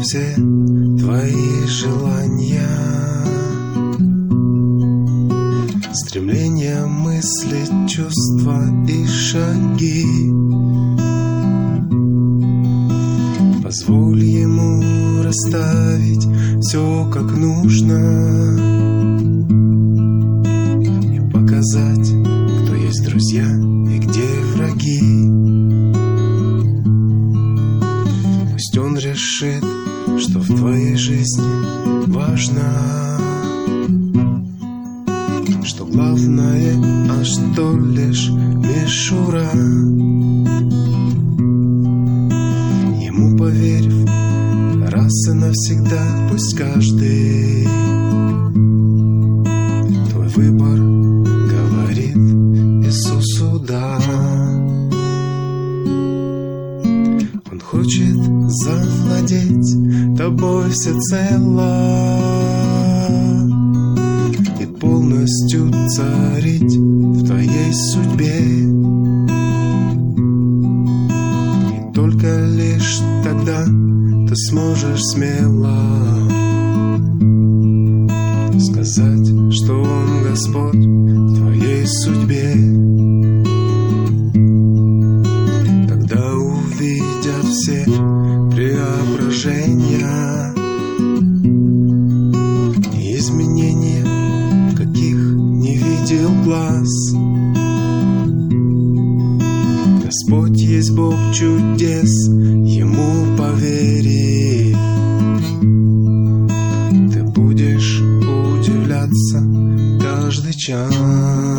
все твои желания, стремления, мысли, чувства и шаги. Позволь ему расставить все как нужно и показать, кто есть друзья и где враги. Пусть он решит, что в твоей жизни важно, что главное, а что лишь мишура. Ему поверив раз и навсегда, пусть каждый твой выбор говорит Иисусу да. Он хочет завладеть тобой всецело и полностью царить в твоей судьбе. И только лишь тогда ты сможешь смело сказать, что Он Господь в твоей судьбе. Тогда увидят все преображения и изменения, каких не видел глаз. Господь есть Бог чудес, Ему поверив, ты будешь удивляться каждый час.